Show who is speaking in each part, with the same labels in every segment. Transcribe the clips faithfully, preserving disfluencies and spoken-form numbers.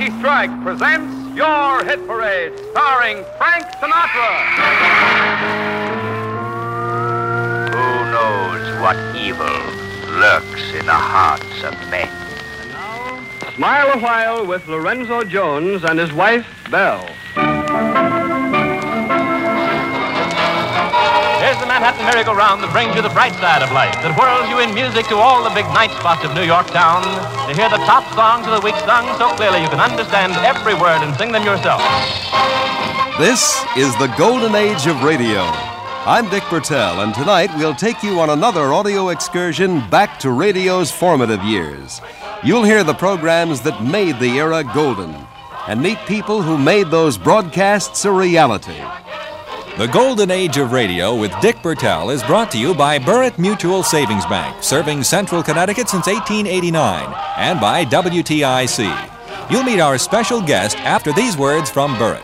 Speaker 1: Lucky Strike presents Your Hit Parade, starring Frank Sinatra.
Speaker 2: Who knows what evil lurks in the hearts of men?
Speaker 1: And now, Smile a While with Lorenzo Jones and his wife, Belle.
Speaker 3: Here's the Manhattan merry-go-round that brings you the bright side of life, that whirls you in music to all the big night spots of New York town, to hear the top songs of the week sung so clearly you can understand every word and sing them yourself.
Speaker 4: This is the golden age of radio. I'm Dick Bertel, and tonight we'll take you on another audio excursion back to radio's formative years. You'll hear the programs that made the era golden, and meet people who made those broadcasts a reality.
Speaker 5: The Golden Age of Radio with Dick Bertel is brought to you by Burritt Mutual Savings Bank, serving Central Connecticut since eighteen eighty-nine, and by W T I C. You'll meet our special guest after these words from Burritt.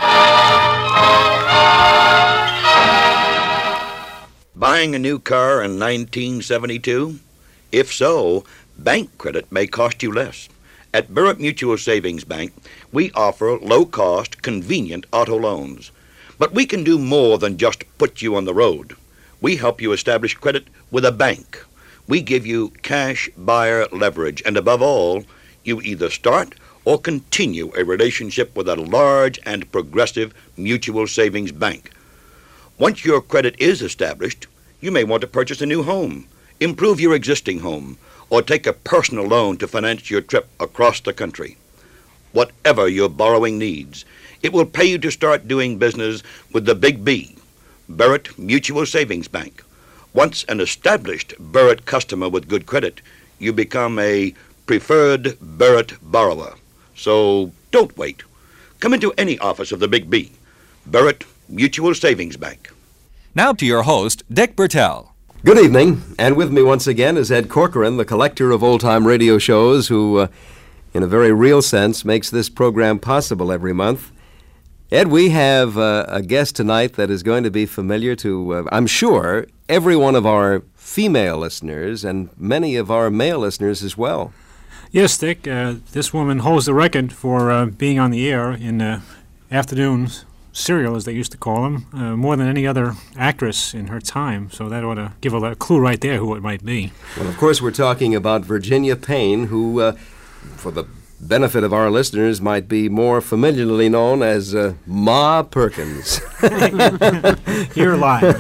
Speaker 6: Buying a new car in nineteen seventy-two? If so, bank credit may cost you less. At Burritt Mutual Savings Bank, we offer low-cost, convenient auto loans. But we can do more than just put you on the road. We help you establish credit with a bank. We give you cash buyer leverage, and above all, you either start or continue a relationship with a large and progressive mutual savings bank. Once your credit is established, you may want to purchase a new home, improve your existing home, or take a personal loan to finance your trip across the country. Whatever your borrowing needs, it will pay you to start doing business with the Big B, Burritt Mutual Savings Bank. Once an established Burritt customer with good credit, you become a preferred Burritt borrower. So don't wait. Come into any office of the Big B, Burritt Mutual Savings Bank.
Speaker 5: Now to your host, Dick Bertel.
Speaker 4: Good evening, and with me once again is Ed Corcoran, the collector of old-time radio shows, who, uh, in a very real sense, makes this program possible every month. Ed, we have uh, a guest tonight that is going to be familiar to, uh, I'm sure, every one of our female listeners and many of our male listeners as well.
Speaker 7: Yes, Dick. Uh, this woman holds the record for uh, being on the air in uh, afternoon serial, as they used to call them, uh, more than any other actress in her time. So that ought to give a, a clue right there who it might be.
Speaker 4: Well, of course, we're talking about Virginia Payne, who, uh, for the benefit of our listeners, might be more familiarly known as uh, Ma Perkins.
Speaker 7: You're lying.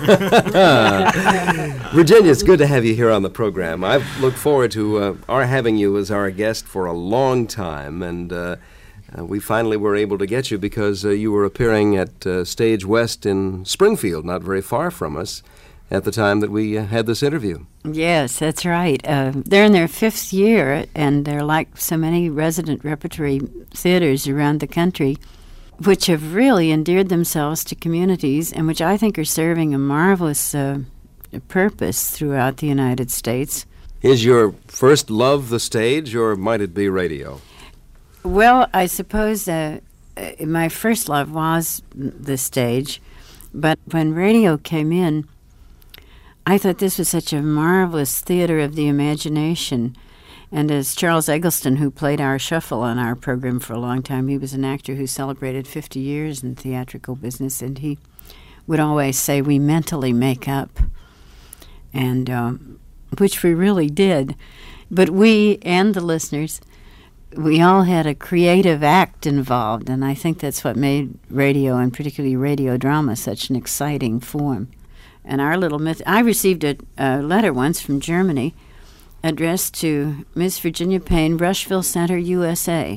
Speaker 4: Virginia, it's good to have you here on the program. I've looked forward to uh, our having you as our guest for a long time, and uh, uh, we finally were able to get you because uh, you were appearing at uh, Stage West in Springfield, not very far from us, at the time that we uh, had this interview.
Speaker 8: Yes, that's right. Uh, they're in their fifth year, and they're like so many resident repertory theaters around the country, which have really endeared themselves to communities and which I think are serving a marvelous uh, purpose throughout the United States.
Speaker 4: Is your first love the stage, or might it be radio?
Speaker 8: Well, I suppose uh, uh, my first love was the stage, but when radio came in, I thought this was such a marvelous theater of the imagination. And as Charles Eggleston, who played our shuffle on our program for a long time, he was an actor who celebrated fifty years in theatrical business, and he would always say, we mentally make up, and um, which we really did. But we and the listeners, we all had a creative act involved, and I think that's what made radio, and particularly radio drama, such an exciting form. And our little myth, I received a, a letter once from Germany addressed to Miss Virginia Payne, Rushville Center, U S A.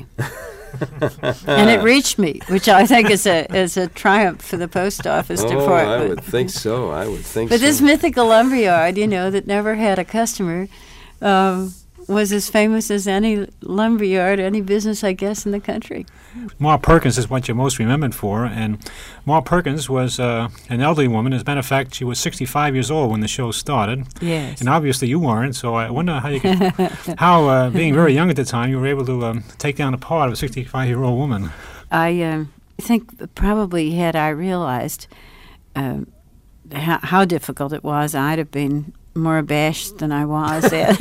Speaker 8: And it reached me, which I think is a is a triumph for the post office
Speaker 4: oh,
Speaker 8: department.
Speaker 4: I would think so. I would think
Speaker 8: but
Speaker 4: so.
Speaker 8: But this mythical lumberyard, you know, that never had a customer, um, was as famous as any lumberyard, any business, I guess, in the country.
Speaker 7: Ma Perkins is what you're most remembered for, and Ma Perkins was uh, an elderly woman. As a matter of fact, she was sixty-five years old when the show started.
Speaker 8: Yes.
Speaker 7: And obviously you weren't, so I wonder how you could, how, uh, being very young at the time, you were able to um, take down a part of a sixty-five-year-old woman.
Speaker 8: I um, think probably had I realized uh, how, how difficult it was, I'd have been more abashed than I was.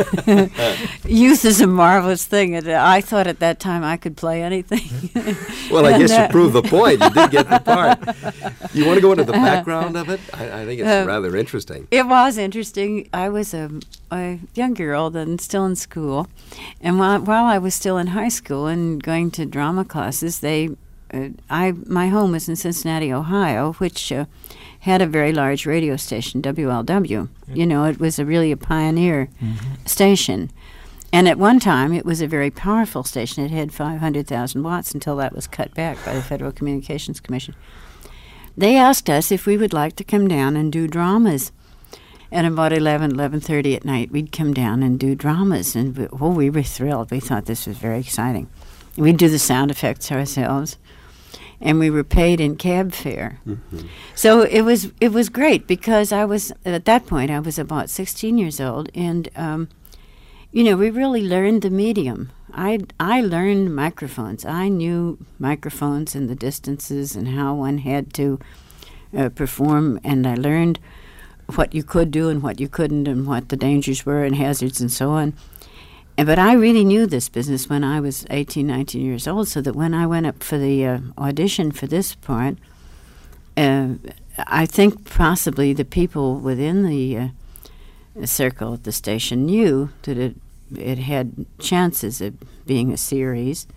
Speaker 8: Youth is a marvelous thing, and I thought at that time I could play anything.
Speaker 4: Well, I guess
Speaker 8: uh,
Speaker 4: you proved the point. You did get the part. You want to go into the background of it? I, I think it's
Speaker 8: Uh,
Speaker 4: rather interesting.
Speaker 8: It was interesting. I was a, a young girl then, still in school, and while, while I was still in high school and going to drama classes, they, uh, I my home was in Cincinnati, Ohio, which uh, had a very large radio station, W L W. You know, it was a really a pioneer station. And at one time, it was a very powerful station. It had five hundred thousand watts until that was cut back by the Federal Communications Commission. They asked us if we would like to come down and do dramas. And about eleven, eleven thirty at night, we'd come down and do dramas. And, we, oh, we were thrilled. We thought this was very exciting. We'd do the sound effects ourselves. And we were paid in cab fare.
Speaker 4: Mm-hmm.
Speaker 8: So it was it was great because I was, at that point, I was about sixteen years old. And, um, you know, we really learned the medium. I, I learned microphones. I knew microphones and the distances and how one had to uh, perform. And I learned what you could do and what you couldn't and what the dangers were and hazards and so on. And, but I really knew this business when I was eighteen, nineteen years old, so that when I went up for the uh, audition for this part, uh, I think possibly the people within the uh, circle at the station knew that it, it had chances of being a series.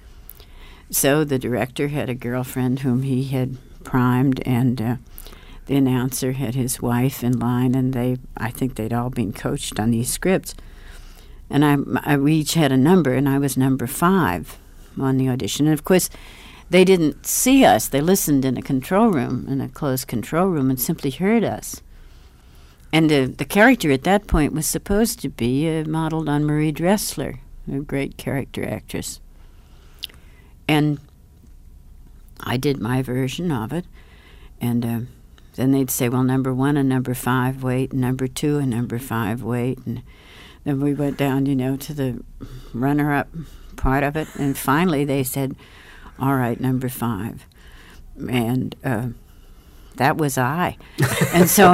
Speaker 8: So the director had a girlfriend whom he had primed, and uh, the announcer had his wife in line, and they, I think they'd all been coached on these scripts. And I, I, we each had a number, and I was number five on the audition. And, of course, they didn't see us. They listened in a control room, in a closed control room, and simply heard us. And uh, the character at that point was supposed to be uh, modeled on Marie Dressler, a great character actress. And I did my version of it. And uh, then they'd say, well, number one and number five, wait, and number two and number five, wait. And then we went down, you know, to the runner-up part of it. And finally they said, all right, number five. And uh, that was I. And so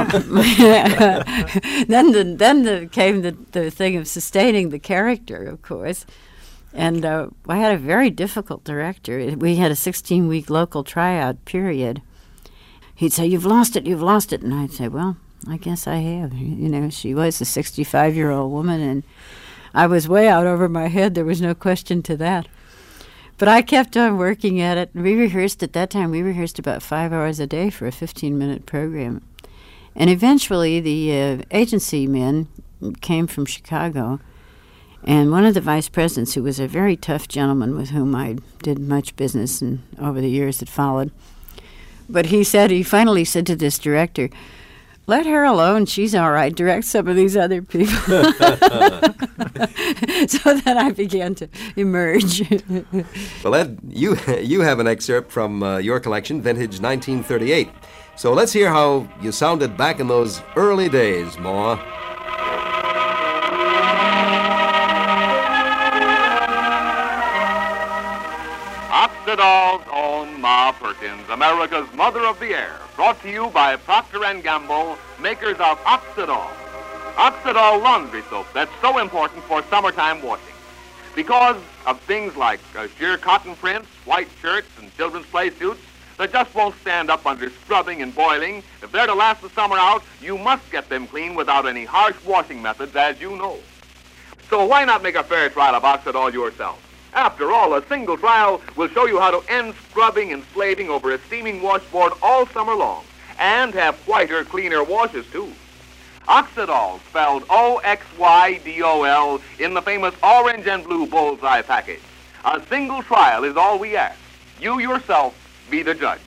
Speaker 8: then the, then the, came the, the thing of sustaining the character, of course. And uh, I had a very difficult director. We had a sixteen-week local tryout period. He'd say, you've lost it, you've lost it. And I'd say, well, I guess I have. You know, she was a sixty-five-year-old woman, and I was way out over my head. There was no question to that. But I kept on working at it. We rehearsed at that time. We rehearsed about five hours a day for a fifteen-minute program. And eventually the uh, agency men came from Chicago, and one of the vice presidents, who was a very tough gentleman with whom I did much business and over the years that followed, but he said, he finally said to this director, let her alone. She's all right. Direct some of these other people. So then I began to emerge.
Speaker 4: Well, Ed, you you have an excerpt from uh, your collection, Vintage nineteen thirty-eight. So let's hear how you sounded back in those early days, Ma.
Speaker 1: Oxydol's own Ma Perkins, America's mother of the air, brought to you by Procter and Gamble, makers of Oxydol. Oxydol laundry soap that's so important for summertime washing. Because of things like uh, sheer cotton prints, white shirts, and children's play suits that just won't stand up under scrubbing and boiling. If they're to last the summer out, you must get them clean without any harsh washing methods, as you know. So why not make a fair trial of Oxydol yourself? After all, a single trial will show you how to end scrubbing and slaving over a steaming washboard all summer long, and have whiter, cleaner washes, too. Oxydol, spelled O X Y D O L, in the famous orange and blue bullseye package. A single trial is all we ask. You yourself be the judge.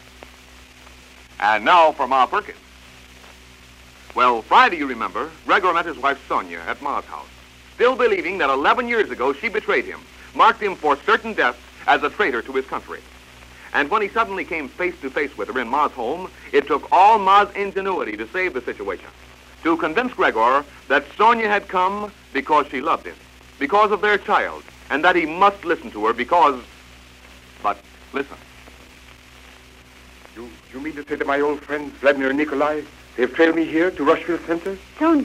Speaker 1: And now for Ma Perkins. Well, Friday, you remember, Gregor met his wife Sonia at Ma's house, still believing that eleven years ago she betrayed him, marked him for certain death as a traitor to his country. And when he suddenly came face to face with her in Ma's home, it took all Ma's ingenuity to save the situation, to convince Gregor that Sonia had come because she loved him, because of their child, and that he must listen to her because... But listen.
Speaker 9: You, you mean to say that my old friend Vladimir and Nikolai, they've trailed me here to Rushville Center?
Speaker 10: Sonia,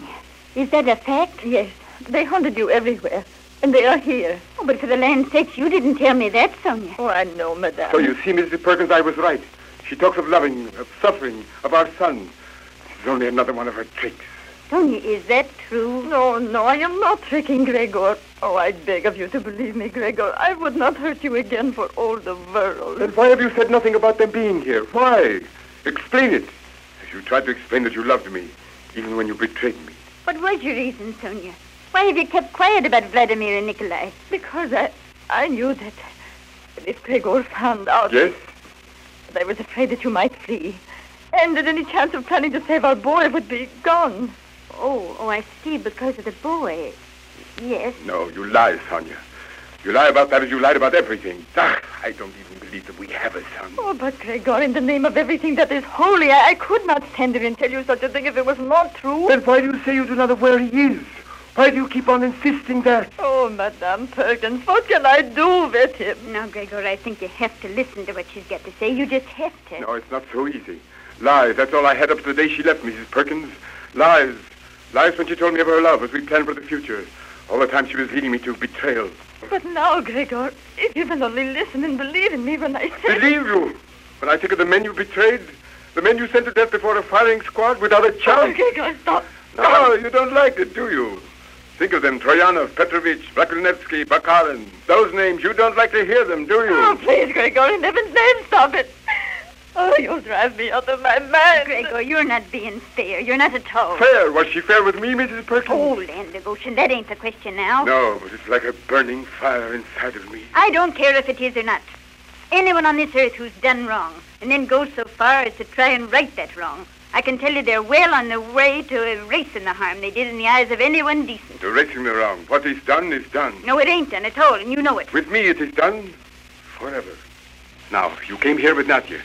Speaker 9: Is that a fact?
Speaker 10: Yes. They hunted you everywhere. And they are here.
Speaker 9: Oh, but for the land's sakes, you didn't tell me that, Sonia.
Speaker 10: Oh, I know, madame.
Speaker 11: So you see, Missus Perkins, I was right. She talks of loving, of suffering, of our son. This is only another one of her tricks.
Speaker 9: Sonia, is that true?
Speaker 10: No, no, I am not tricking Gregor. Oh, I beg of you to believe me, Gregor. I would not hurt you again for all the world.
Speaker 11: Then why have you said nothing about them being here? Why? Explain it. As you tried to explain that you loved me, even when you betrayed me.
Speaker 9: What was your reason, Sonia? Why have you kept quiet about Vladimir and Nikolai?
Speaker 10: Because I, I knew that, that if Gregor found out...
Speaker 11: Yes?
Speaker 10: That I was afraid that you might flee. And that any chance of planning to save our boy would be gone.
Speaker 9: Oh, oh, I see, because of the boy. Yes.
Speaker 11: No, you lie, Sonia. You lie about that as you lied about everything. Ah, I don't even believe that we have a son.
Speaker 10: Oh, but Gregor, in the name of everything that is holy, I, I could not stand there and tell you such a thing if it was not true.
Speaker 11: Then why do you say you do not know where he is? Why do you keep on insisting that?
Speaker 10: Oh, Madame Perkins, what can I do with him?
Speaker 9: Now, Gregor, I think you have to listen to what she's got to say. You just have to.
Speaker 11: No, it's not so easy. Lies, that's all I had up to the day she left, Missus Perkins. Lies. Lies when she told me of her love as we planned for the future. All the time she was leading me to betrayal.
Speaker 10: But now, Gregor, if you will only listen and believe in me when I say...
Speaker 11: Believe you? When I think of the men you betrayed? The men you sent to death before a firing squad without a chance?
Speaker 10: Oh, Gregor, stop.
Speaker 11: No, you don't like it, do you? Think of them, Troyanov, Petrovich, Vakulnevsky, Bakarin. Those names, you don't like to hear them, do you?
Speaker 10: Oh, please, Gregor, in heaven's name, stop it. Oh, you'll drive me out of my mind.
Speaker 9: Gregor, you're not being fair. You're not at all.
Speaker 11: Fair? Was she fair with me, Missus Perkins?
Speaker 9: Oh, land of ocean, that ain't the question now.
Speaker 11: No, but it's like a burning fire inside of me.
Speaker 9: I don't care if it is or not. Anyone on this earth who's done wrong and then goes so far as to try and right that wrong, I can tell you they're well on the way to erasing the harm they did in the eyes of anyone decent.
Speaker 11: Erasing the wrong. What is done is done.
Speaker 9: No, it ain't done at all, and you know it.
Speaker 11: With me it is done forever. Now, you came here with Nadia.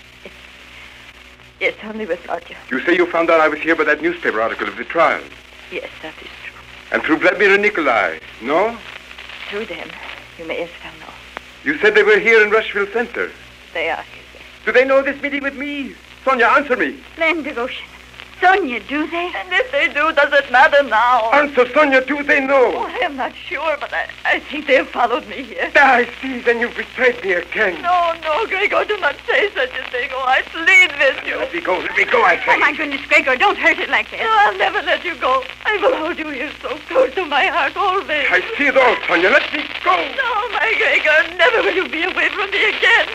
Speaker 10: Yes, only with Nadia.
Speaker 11: You say you found out I was here by that newspaper article of the trial.
Speaker 10: Yes, that is true.
Speaker 11: And through Vladimir and Nikolai, no?
Speaker 10: Through them. You may as well know.
Speaker 11: You said they were here in Rushville Center.
Speaker 10: They are here, yes.
Speaker 11: Do they know this meeting with me? Sonia, answer me.
Speaker 9: Land of ocean. Sonia, do they?
Speaker 10: And if they do, does it matter now?
Speaker 11: Answer, Sonia, do they know?
Speaker 10: Oh, I am not sure, but I, I think they have followed me here.
Speaker 11: Ah, I see. Then you betrayed me again.
Speaker 10: No, no, Gregor, do not say such a thing. Oh, I plead with you.
Speaker 11: Let me go. Let me go, I say.
Speaker 9: Oh, my goodness, Gregor, don't hurt it like that.
Speaker 10: No, I'll never let you go. I will hold you here so close to my heart always.
Speaker 11: I see it all, Sonia. Let me go.
Speaker 10: No, my Gregor, never will you be away from me again.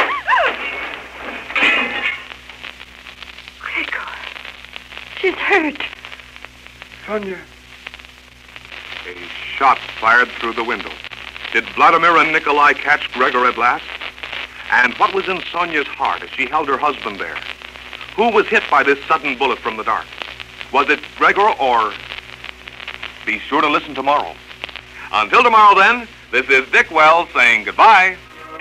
Speaker 10: Gregor. She's hurt.
Speaker 11: Sonia.
Speaker 1: A shot fired through the window. Did Vladimir and Nikolai catch Gregor at last? And what was in Sonia's heart as she held her husband there? Who was hit by this sudden bullet from the dark? Was it Gregor or... Be sure to listen tomorrow. Until tomorrow, then, this is Dick Wells saying goodbye.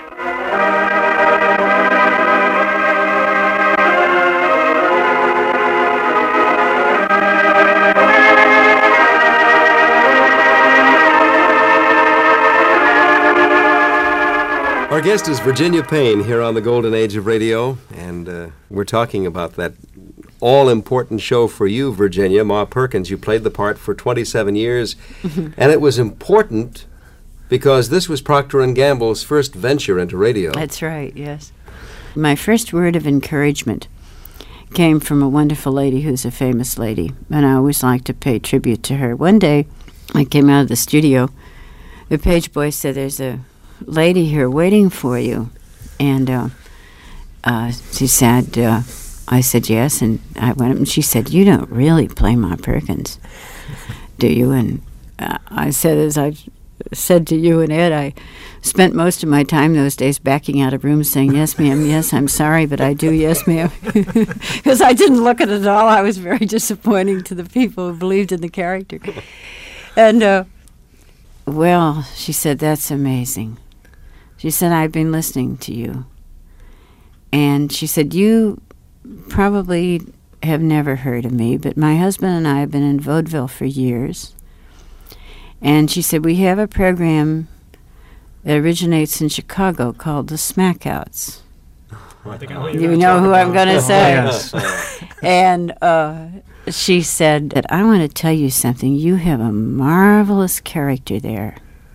Speaker 4: Our guest is Virginia Payne here on the Golden Age of Radio, and uh, we're talking about that all-important show for you, Virginia, Ma Perkins. You played the part for twenty-seven years, and it was important because this was Procter and Gamble's first venture into radio.
Speaker 8: That's right, yes. My first word of encouragement came from a wonderful lady who's a famous lady, and I always like to pay tribute to her. One day, I came out of the studio. The page boy said, "There's a lady here waiting for you." And uh, uh, she said, uh, I said yes, and I went up and she said, "You don't really play Ma Perkins, do you?" And uh, I said, as I said to you and Ed, I spent most of my time those days backing out of rooms saying, "Yes, ma'am, yes, I'm sorry, but I do, yes, ma'am." Because I didn't look at it at all. I was very disappointing to the people who believed in the character. And, uh, well, she said, "That's amazing." She said, "I've been listening to you." And she said, "You probably have never heard of me, but my husband and I have been in vaudeville for years." And she said, "We have a program that originates in Chicago called the Smackouts."
Speaker 7: Oh, I think I know
Speaker 8: you know who I'm going to say.
Speaker 7: Yes.
Speaker 8: And uh, she said that I want to tell you something. You have a marvelous character there.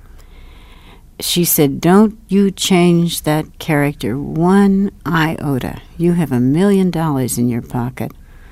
Speaker 8: She said, don't you change that character one iota. You have a million dollars in your pocket.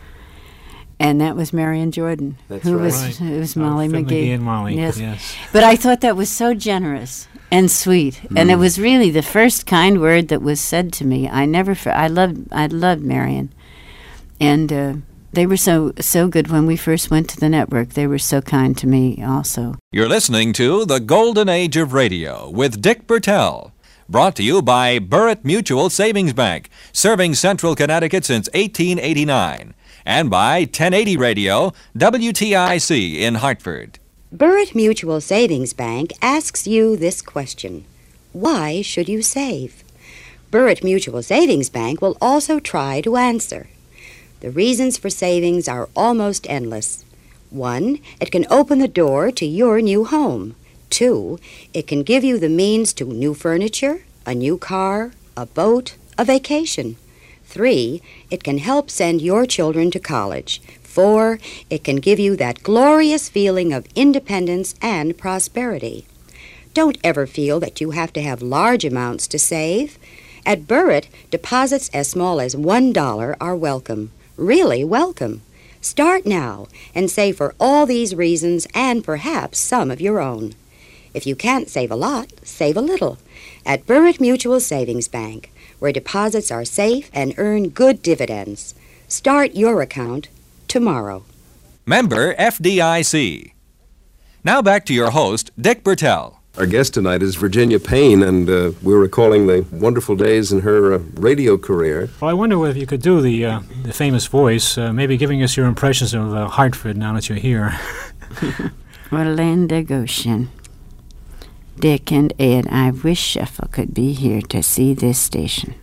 Speaker 8: And that was Marion Jordan.
Speaker 7: That's
Speaker 8: who
Speaker 7: right.
Speaker 8: was
Speaker 7: Right.
Speaker 8: who was
Speaker 7: Oh,
Speaker 8: Molly
Speaker 7: Phil
Speaker 8: McGee.
Speaker 7: McGee and Molly,
Speaker 8: Yes.
Speaker 7: yes.
Speaker 8: But I thought that was so generous and sweet, and it
Speaker 7: Mm.
Speaker 8: was really the first kind word that was said to me. I never, for, I loved, I loved Marion, and uh, they were so so good when we first went to the network. They were so kind to me also.
Speaker 5: You're listening to The Golden Age of Radio with Dick Bertel. Brought to you by Burritt Mutual Savings Bank, serving Central Connecticut since eighteen eighty-nine. And by ten eighty Radio, W T I C in Hartford.
Speaker 12: Burritt Mutual Savings Bank asks you this question. Why should you save? Burritt Mutual Savings Bank will also try to answer. The reasons for savings are almost endless. One, it can open the door to your new home. Two, it can give you the means to new furniture, a new car, a boat, a vacation. Three, it can help send your children to college. Four, it can give you that glorious feeling of independence and prosperity. Don't ever feel that you have to have large amounts to save. At Burritt, deposits as small as one dollar are welcome. Really welcome. Start now and save for all these reasons and perhaps some of your own. If you can't save a lot, save a little. At Burritt Mutual Savings Bank, where deposits are safe and earn good dividends. Start your account tomorrow.
Speaker 5: Member F D I C. Now back to your host, Dick Bertel.
Speaker 4: Our guest tonight is Virginia Payne, and uh, we're recalling the wonderful days in her uh, radio career.
Speaker 7: Well, I wonder if you could do the uh, the famous voice, uh, maybe giving us your impressions of uh, Hartford now that you're here.
Speaker 8: Well, Linda Goshen, Dick and Ed, I wish Sheffield could be here to see this station.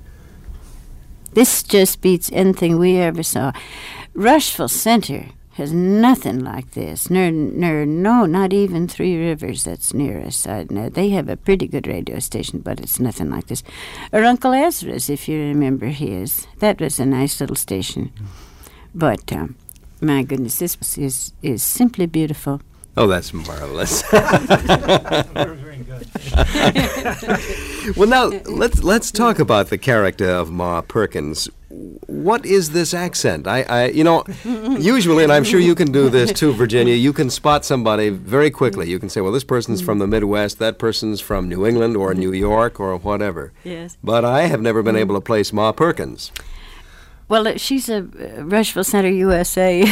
Speaker 8: This just beats anything we ever saw. Rushville Center has nothing like this. Nor, nor, no, not even Three Rivers that's near us. I know they have a pretty good radio station, but it's nothing like this. Or Uncle Ezra's, if you remember his. That was a nice little station. But, um, my goodness, this is, is simply beautiful.
Speaker 4: Oh, that's marvelous.
Speaker 7: Very good.
Speaker 4: Well, now let's let's talk about the character of Ma Perkins. What is this accent? I, I, you know, usually, and I'm sure you can do this too, Virginia. You can spot somebody very quickly. You can say, "Well, this person's from the Midwest. That person's from New England or New York or whatever."
Speaker 8: Yes.
Speaker 4: But I have never been able to place Ma Perkins.
Speaker 8: Well, uh, she's a uh, Rushville Center, U S A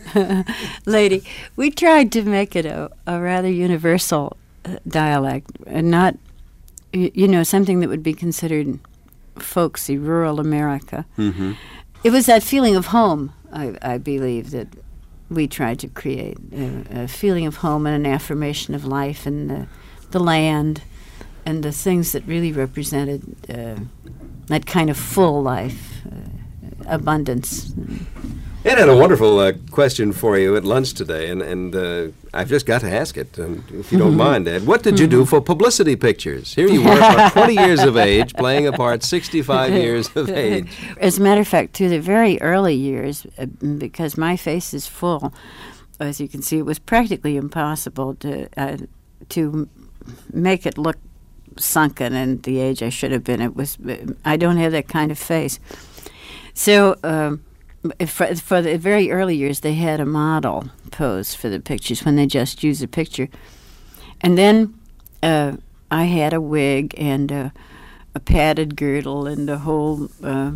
Speaker 8: lady. We tried to make it a, a rather universal uh, dialect, and not, y- you know, something that would be considered folksy, rural America.
Speaker 4: Mm-hmm.
Speaker 8: It was that feeling of home, I, I believe, that we tried to create, a, a feeling of home and an affirmation of life and the, the land and the things that really represented uh, that kind of full life. Uh, abundance.
Speaker 4: Ed had a wonderful uh, question for you at lunch today, and, and uh, I've just got to ask it, and if you don't mind, Ed. What did you do for publicity pictures? Here you were, about twenty years of age, playing a part, sixty-five years of age.
Speaker 8: As a matter of fact, through the very early years, uh, because my face is full, as you can see, it was practically impossible to uh, to make it look sunken and the age I should have been. It was. I don't have that kind of face. So, um, for, for the very early years, they had a model pose for the pictures when they just used a picture. And then uh, I had a wig and a, a padded girdle and a whole uh,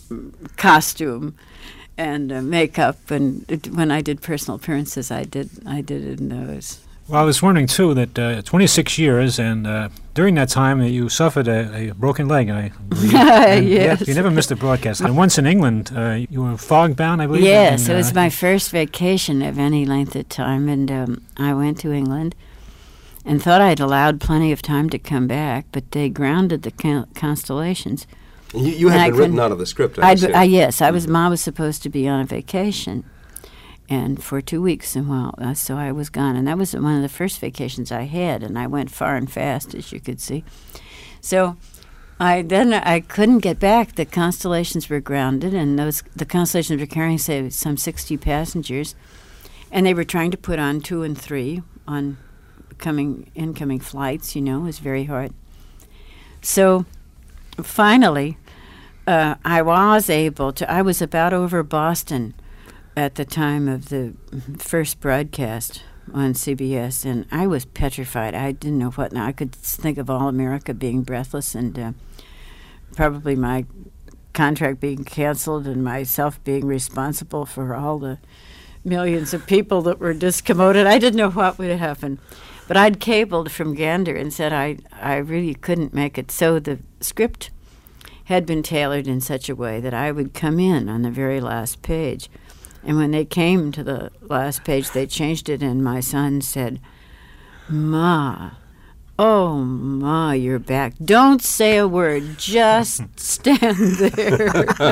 Speaker 8: costume and uh, makeup. And it, when I did personal appearances, I did I did it in those.
Speaker 7: Well, I was wondering, too, that uh, twenty-six years, and uh, during that time, uh, you suffered a, a broken leg, I believe. And
Speaker 8: Yes.
Speaker 7: You, you never missed a broadcast. And once in England, uh, you were fog-bound, I believe?
Speaker 8: Yes,
Speaker 7: and,
Speaker 8: it was
Speaker 7: uh,
Speaker 8: my first vacation of any length of time, and um, I went to England and thought I'd allowed plenty of time to come back, but they grounded the con- constellations.
Speaker 4: You, you
Speaker 8: And I
Speaker 4: had been written
Speaker 8: couldn't-
Speaker 4: out of the script, I
Speaker 8: I'd,
Speaker 4: assume.
Speaker 8: I, yes, I was. Ma was supposed to be on a vacation, and for two weeks, and well, uh, so I was gone, and that was one of the first vacations I had, and I went far and fast, as you could see. So, I then I couldn't get back. The Constellations were grounded, and those the Constellations were carrying, say, some sixty passengers, and they were trying to put on two and three on coming incoming flights. You know, it was very hard. So finally, uh, I was able to. I was about over Boston at the time of the first broadcast on C B S, and I was petrified. I didn't know what. Now I could think of All America being breathless, and uh, probably my contract being canceled, and myself being responsible for all the millions of people that were discommoded. I didn't know what would happen, but I'd cabled from Gander and said I I really couldn't make it. So the script had been tailored in such a way that I would come in on the very last page. And when they came to the last page, they changed it, and my son said, "Ma, oh, Ma, you're back. Don't say a word. Just stand there.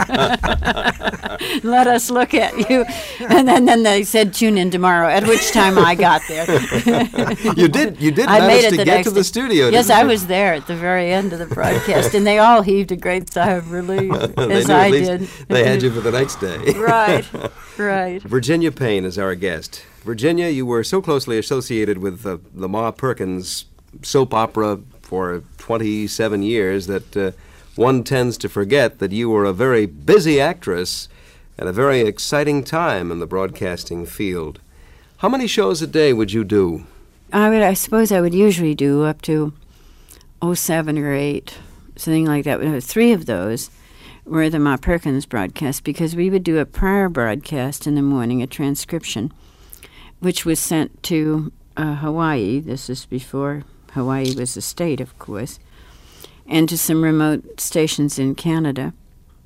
Speaker 8: Let us look at you." And then, then they said, "Tune in tomorrow," at which time I got there.
Speaker 4: you did You did
Speaker 8: I
Speaker 4: manage
Speaker 8: made it
Speaker 4: to
Speaker 8: the
Speaker 4: get
Speaker 8: next
Speaker 4: to the
Speaker 8: day.
Speaker 4: studio,
Speaker 8: Yes,
Speaker 4: didn't
Speaker 8: I
Speaker 4: you?
Speaker 8: was there at the very end of the broadcast, and they all heaved a great sigh of relief,
Speaker 4: They
Speaker 8: as
Speaker 4: knew at
Speaker 8: I
Speaker 4: least
Speaker 8: did.
Speaker 4: They had you for the next day.
Speaker 8: Right, right.
Speaker 4: Virginia Payne is our guest. Virginia, you were so closely associated with uh, the Ma Perkins soap opera for twenty-seven years that uh, one tends to forget that you were a very busy actress at a very exciting time in the broadcasting field. How many shows a day would you do?
Speaker 8: I would, I suppose I would usually do up to oh seven or eight, something like that. Uh, Three of those were the Ma Perkins broadcast, because we would do a prior broadcast in the morning, a transcription, which was sent to uh, Hawaii. This is before Hawaii was a state, of course, and to some remote stations in Canada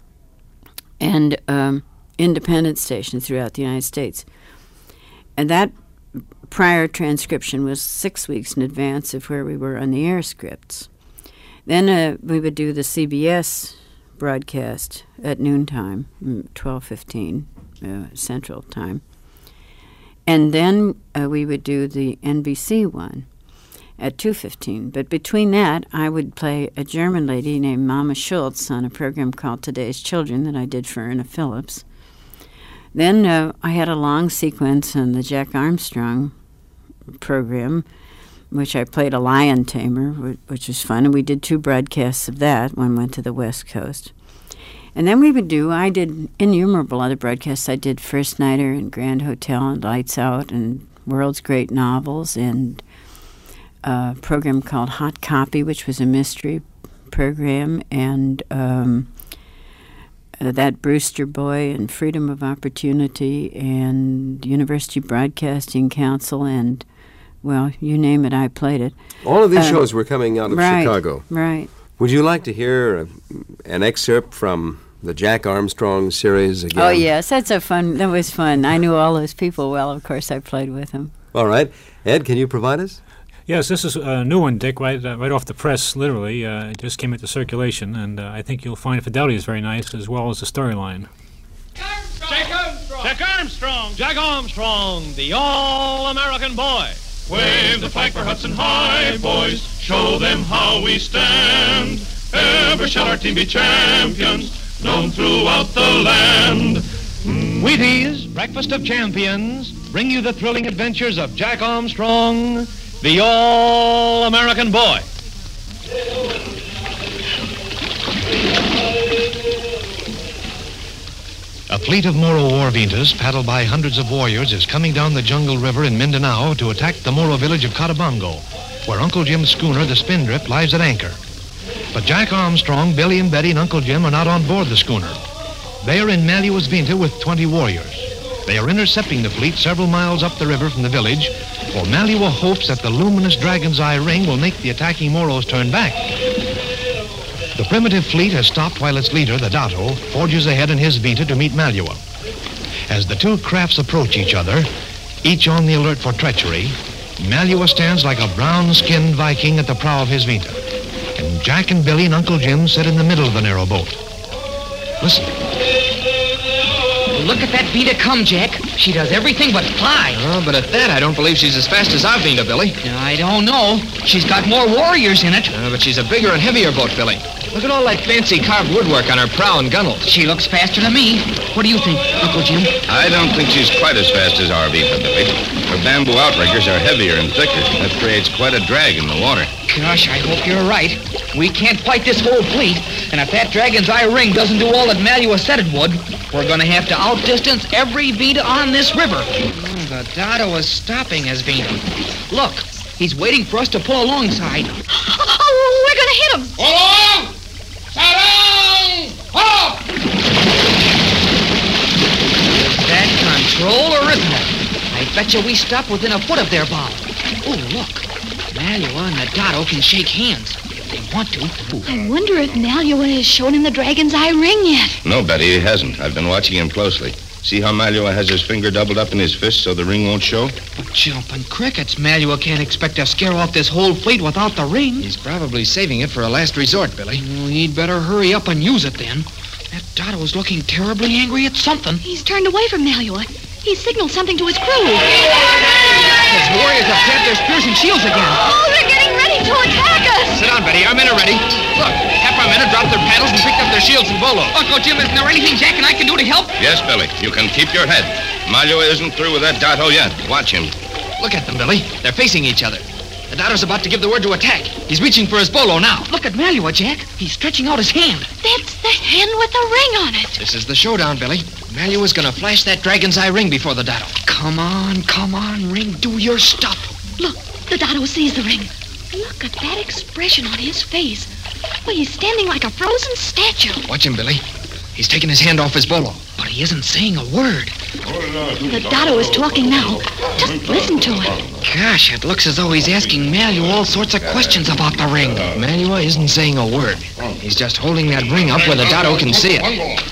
Speaker 8: and um, independent stations throughout the United States. And that prior transcription was six weeks in advance of where we were on the air scripts. Then uh, we would do the C B S broadcast at noontime, twelve fifteen uh, Central Time. And then uh, we would do the N B C one at two fifteen. But between that, I would play a German lady named Mama Schultz on a program called Today's Children that I did for Erna Phillips. Then uh, I had a long sequence on the Jack Armstrong program, which I played a lion tamer, which was fun. And we did two broadcasts of that. One went to the West Coast. And then we would do, I did innumerable other broadcasts. I did First Nighter and Grand Hotel and Lights Out and World's Great Novels and a program called Hot Copy, which was a mystery program, and um, uh, that Brewster Boy and Freedom of Opportunity and University Broadcasting Council and, well, you name it, I played it.
Speaker 4: All of these
Speaker 8: Uh,
Speaker 4: shows were coming out of
Speaker 8: right,
Speaker 4: Chicago.
Speaker 8: Right.
Speaker 4: Would you like to hear uh, an excerpt from the Jack Armstrong series again?
Speaker 8: Oh, yes, that's a fun, that was fun. I knew all those people well. Of course, I played with them.
Speaker 4: All right. Ed, can you provide us?
Speaker 7: Yes, this is a new one, Dick, right, uh, right off the press, literally. Uh, it just came into circulation, and uh, I think you'll find the fidelity is very nice, as well as the storyline.
Speaker 13: Jack Armstrong! Jack Armstrong! Jack Armstrong, the all-American boy.
Speaker 14: Wave the flag for Hudson High, boys. Show them how we stand. Ever shall our team be champions, known throughout the land.
Speaker 13: Wheaties, breakfast of champions, bring you the thrilling adventures of Jack Armstrong, the all-American boy.
Speaker 15: A fleet of Moro war Ventas, paddled by hundreds of warriors, is coming down the Jungle River in Mindanao to attack the Moro village of Cotabongo, where Uncle Jim's schooner, the Spindrift, lies at anchor. But Jack Armstrong, Billy and Betty, and Uncle Jim are not on board the schooner. They are in Malua's Venta with twenty warriors. They are intercepting the fleet several miles up the river from the village, for Malua hopes that the luminous Dragon's Eye ring will make the attacking Moros turn back. The primitive fleet has stopped while its leader, the Dato, forges ahead in his Venta to meet Malua. As the two crafts approach each other, each on the alert for treachery, Malua stands like a brown-skinned Viking at the prow of his Venta. And Jack and Billy and Uncle Jim sit in the middle of the narrow boat. Listen.
Speaker 16: Look at that Vita come, Jack. She does everything but fly.
Speaker 17: Oh, but at that, I don't believe she's as fast as our Vita, Billy.
Speaker 16: I don't know. She's got more warriors in it.
Speaker 17: Uh, but she's a bigger and heavier boat, Billy. Look at all that fancy carved woodwork on her prow and gunnels.
Speaker 16: She looks faster than me. What do you think, Uncle Jim?
Speaker 18: I don't think she's quite as fast as our Viva, Billy. Her bamboo outriggers are heavier and thicker. That creates quite a drag in the water.
Speaker 16: Gosh, I hope you're right. We can't fight this whole fleet, and if that Dragon's Eye ring doesn't do all that Malua said it would, we're going to have to outdistance every Vita on this river. Oh, the Dado is stopping us, Vita. Look, he's waiting for us to pull alongside.
Speaker 19: Oh, we're going to hit him.
Speaker 14: Pull on! Sarang! Up!
Speaker 16: Is that control or isn't it? I bet you we stop within a foot of their bow. Oh, look. Malua and the Dado can shake hands if they want to. Ooh.
Speaker 19: I wonder if Malua has shown him the Dragon's Eye ring yet.
Speaker 18: No, Betty, he hasn't. I've been watching him closely. See how Malua has his finger doubled up in his fist so the ring won't show?
Speaker 16: Jumping crickets. Malua can't expect to scare off this whole fleet without the ring.
Speaker 17: He's probably saving it for a last resort, Billy.
Speaker 16: Well, he'd better hurry up and use it then. That Dado is looking terribly angry at something.
Speaker 19: He's turned away from Malua. He signaled something to his crew.
Speaker 16: His warriors have tapped their spears and shields again.
Speaker 19: Oh, they're getting ready to attack us.
Speaker 17: Sit down, Betty. Our men are ready. Look, half our men have dropped their paddles and picked up their shields and bolos.
Speaker 16: Uncle Jim, isn't there anything Jack and I can do to help?
Speaker 18: Yes, Billy. You can keep your head. Malua isn't through with that Dado yet. Watch him.
Speaker 17: Look at them, Billy. They're facing each other. The Dado's about to give the word to attack. He's reaching for his bolo now.
Speaker 16: Look at Malua, Jack. He's stretching out his hand.
Speaker 19: That's the hand with the ring on it.
Speaker 17: This is the showdown, Billy. Malua's gonna flash that Dragon's Eye ring before the Dado.
Speaker 16: Come on, come on, ring. Do your stuff.
Speaker 19: Look, the Dado sees the ring. Look at that expression on his face. Well, he's standing like a frozen statue.
Speaker 17: Watch him, Billy. He's taking his hand off his bolo.
Speaker 16: But he isn't saying a word.
Speaker 19: The Dado is talking now. Just listen to him.
Speaker 16: Gosh, it looks as though he's asking Malua all sorts of questions about the ring.
Speaker 17: Malua isn't saying a word. He's just holding that ring up where the Dado can see it.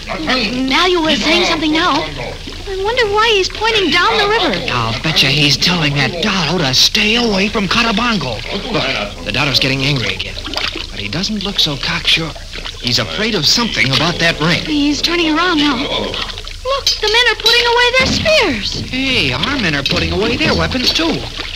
Speaker 19: Malua is saying something now. I wonder why he's pointing down the river.
Speaker 16: I'll bet you he's telling that Dado to stay away from Cotabongo.
Speaker 17: Look, the Dado's getting angry again. But he doesn't look so cocksure. He's afraid of something about that ring.
Speaker 19: He's turning around now. Look, the men are putting away their spears.
Speaker 16: Hey, our men are putting away their weapons, too.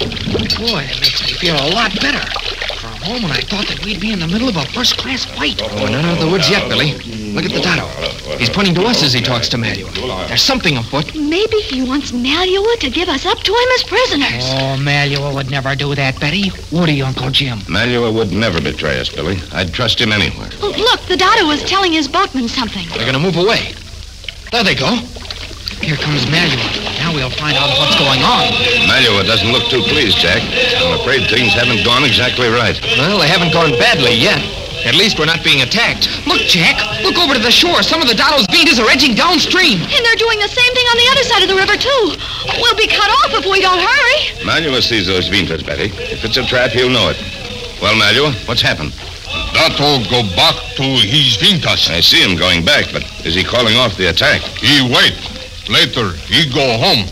Speaker 16: Boy, it makes me feel a lot better. For a moment, I thought that we'd be in the middle of a first-class fight.
Speaker 17: Oh, we're not out of the woods yet, Billy. Look at the Dado. He's pointing to us as he talks to Malua. There's something afoot.
Speaker 19: Maybe he wants Malua to give us up to him as prisoners.
Speaker 16: Oh, Malua would never do that, Betty. Would he, Uncle Jim?
Speaker 18: Malua would never betray us, Billy. I'd trust him anywhere.
Speaker 19: Oh, look, the Dado is telling his boatman something.
Speaker 17: They're going to move away. There they go.
Speaker 16: Here comes Malua. Now we'll find out what's going on.
Speaker 18: Malua doesn't look too pleased, Jack. I'm afraid things haven't gone exactly right.
Speaker 17: Well, they haven't gone badly yet. At least we're not being attacked.
Speaker 16: Look, Jack. Look over to the shore. Some of the Dado's Vintas are edging downstream.
Speaker 19: And they're doing the same thing on the other side of the river, too. We'll be cut off if we don't hurry.
Speaker 18: Malua sees those Vintas, Betty. If it's a trap, he'll know it. Well, Malua, what's happened?
Speaker 14: Dato go back to his Vintas.
Speaker 18: I see him going back, but is he calling off the attack?
Speaker 14: He wait. Later, he go home.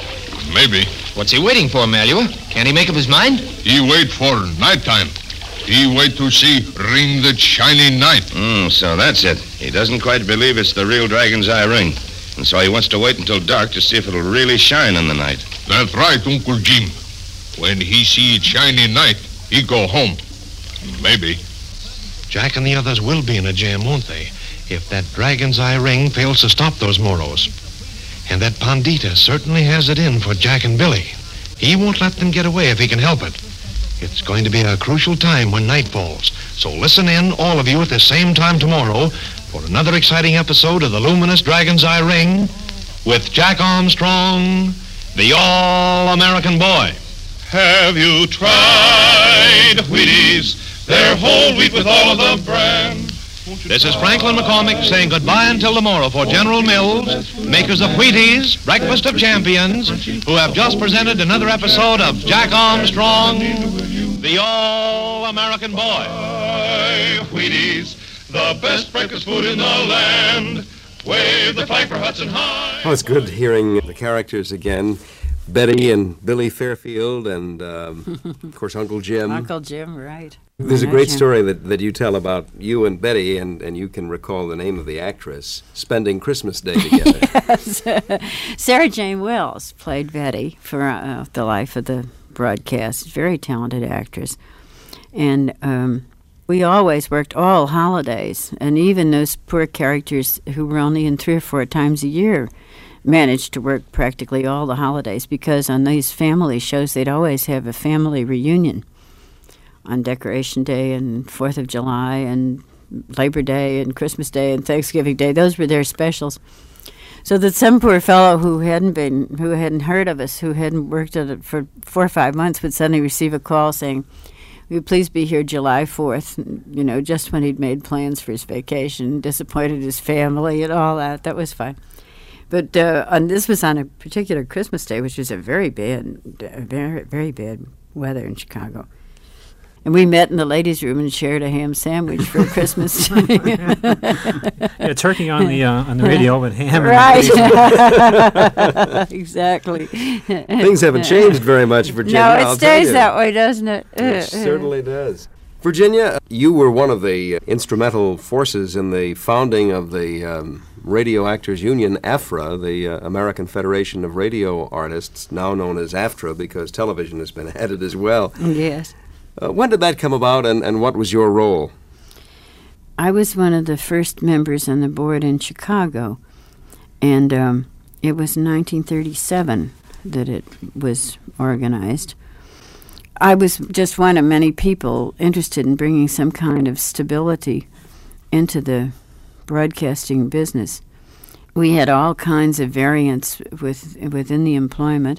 Speaker 14: Maybe.
Speaker 17: What's he waiting for, Malua? Can't he make up his mind?
Speaker 14: He wait for nighttime. He wait to see ring that shiny night.
Speaker 18: Mm, so that's it. He doesn't quite believe it's the real Dragon's Eye ring. And so he wants to wait until dark to see if it'll really shine in the night.
Speaker 14: That's right, Uncle Jim. When he see it shiny night, he go home. Maybe.
Speaker 15: Jack and the others will be in a jam, won't they? If that Dragon's Eye ring fails to stop those Moros. And that Pandita certainly has it in for Jack and Billy. He won't let them get away if he can help it. It's going to be a crucial time when night falls. So listen in, all of you, at the same time tomorrow for another exciting episode of The Luminous Dragon's Eye Ring with Jack Armstrong, the All-American Boy.
Speaker 14: Have you tried Wheaties? They're whole wheat with all of the bran.
Speaker 15: This is Franklin McCormick saying goodbye until tomorrow for General Mills, makers of Wheaties, Breakfast of Champions, who have just presented another episode of Jack Armstrong, the All-American Boy.
Speaker 14: Wheaties, the best breakfast food in the land. Wave the flag for Hudson High.
Speaker 4: Oh, it's good hearing the characters again. Betty and Billy Fairfield and, um, of course, Uncle Jim.
Speaker 8: Uncle Jim, right.
Speaker 4: There's a great story that, that you tell about you and Betty, and, and you can recall the name of the actress, spending Christmas Day together.
Speaker 8: Yes. Sarah Jane Wells played Betty for uh, the life of the broadcast. Very talented actress. And um, We always worked all holidays, and even those poor characters who were only in three or four times a year managed to work practically all the holidays, because on these family shows they'd always have a family reunion on Decoration Day and Fourth of July and Labor Day and Christmas Day and Thanksgiving Day. Those were their specials. So that some poor fellow who hadn't been, who hadn't heard of us, who hadn't worked at it for four or five months, would suddenly receive a call saying, "Will you please be here July fourth?" You know, just when he'd made plans for his vacation, disappointed his family and all that. That was fine. But uh, on, this was on a particular Christmas day, which was a very bad, uh, very, very bad weather in Chicago. And we met in the ladies' room and shared a ham sandwich for Christmas.
Speaker 7: Yeah, turkey on the uh, on the radio, but ham.
Speaker 8: Right. Exactly.
Speaker 4: Things haven't changed very much, Virginia.
Speaker 8: No, it
Speaker 4: I'll
Speaker 8: stays that way, doesn't it?
Speaker 4: It certainly does. Virginia, you were one of the instrumental forces in the founding of the um, Radio Actors Union, AFRA, the uh, American Federation of Radio Artists, now known as AFTRA because television has been added as well.
Speaker 8: Yes.
Speaker 4: Uh, when did that come about, and, and what was your role?
Speaker 8: I was one of the first members on the board in Chicago, and um, it was in nineteen thirty-seven that it was organized. I was just one of many people interested in bringing some kind of stability into the broadcasting business. We had all kinds of variants with, within the employment.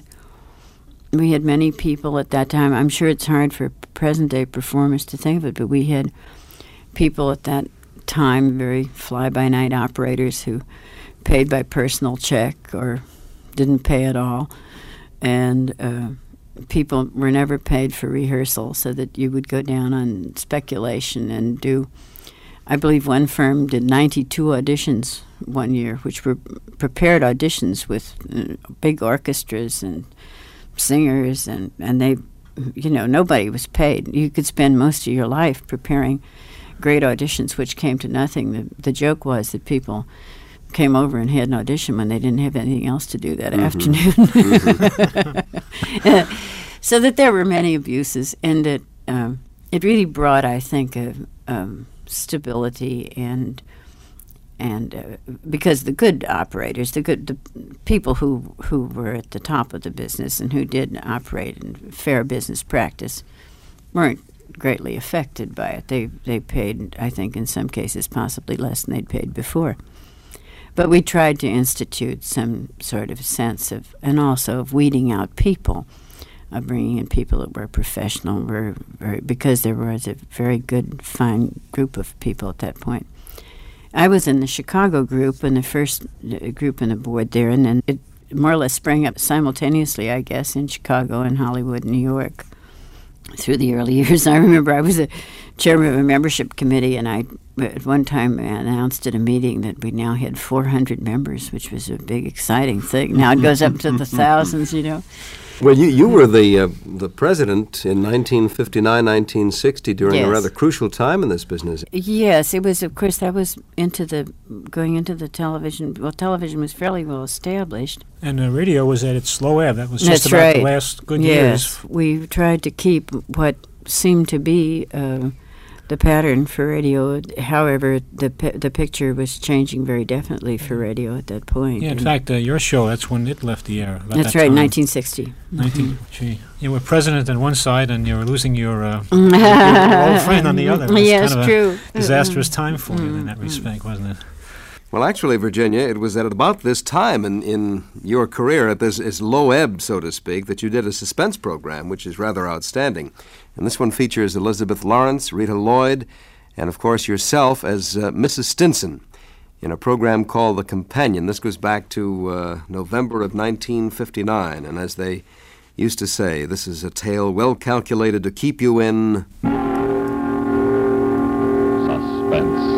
Speaker 8: We had many people at that time. I'm sure it's hard for present-day performers to think of it, but we had people at that time, very fly-by-night operators who paid by personal check or didn't pay at all, and uh, people were never paid for rehearsal, so that you would go down on speculation and do, I believe one firm did ninety-two auditions one year, which were prepared auditions with uh, big orchestras and singers, and, and they, you know, nobody was paid. You could spend most of your life preparing great auditions, which came to nothing. The, the joke was that people came over and had an audition when they didn't have anything else to do that mm-hmm. afternoon. Mm-hmm. So that there were many abuses, and it, um, it really brought, I think, a, um, stability and And uh, because the good operators, the good the people who, who were at the top of the business and who did operate in fair business practice weren't greatly affected by it. They they paid, I think, in some cases possibly less than they'd paid before. But we tried to institute some sort of sense of, and also of weeding out people, of bringing in people that were professional, were, were because there was a very good, fine group of people at that point. I was in the Chicago group, and the first uh, group in the board there, and then it more or less sprang up simultaneously, I guess, in Chicago and Hollywood, New York, through the early years. I remember I was a chairman of a membership committee, and I at one time announced at a meeting that we now had four hundred members, which was a big, exciting thing. Now it goes up to the thousands, you know.
Speaker 4: Well, you, you were the uh, the president in nineteen fifty-nine, nineteen sixty during
Speaker 8: Yes.
Speaker 4: a rather crucial time in this business.
Speaker 8: Yes, it was, of course, that was into the, going into the television. Well, television was fairly well established.
Speaker 7: And the radio was at its low ebb. That was just
Speaker 8: That's
Speaker 7: about
Speaker 8: right.
Speaker 7: the last good
Speaker 8: yes.
Speaker 7: years.
Speaker 8: We tried to keep what seemed to be uh, the pattern for radio. However, the pi- the picture was changing very definitely for radio at that point.
Speaker 7: Yeah, in
Speaker 8: And
Speaker 7: fact, uh, your show, that's when it left the air. about
Speaker 8: that's
Speaker 7: that
Speaker 8: right,
Speaker 7: time.
Speaker 8: nineteen sixty.
Speaker 7: nineteen
Speaker 8: Mhm.
Speaker 7: Gee, you were president on one side, and you were losing your, uh, your, your old friend on the other. It was
Speaker 8: Yes,
Speaker 7: kind of
Speaker 8: true.
Speaker 7: a disastrous time for you in that respect, wasn't it?
Speaker 4: Well, actually, Virginia, it was at about this time in, in your career, at this, this low ebb, so to speak, that you did a suspense program, which is rather outstanding. And this one features Elizabeth Lawrence, Rita Lloyd, and, of course, yourself as uh, Missus Stinson in a program called The Companion. This goes back to uh, November of nineteen fifty-nine, and as they used to say, this is a tale well calculated to keep you in...
Speaker 14: Suspense.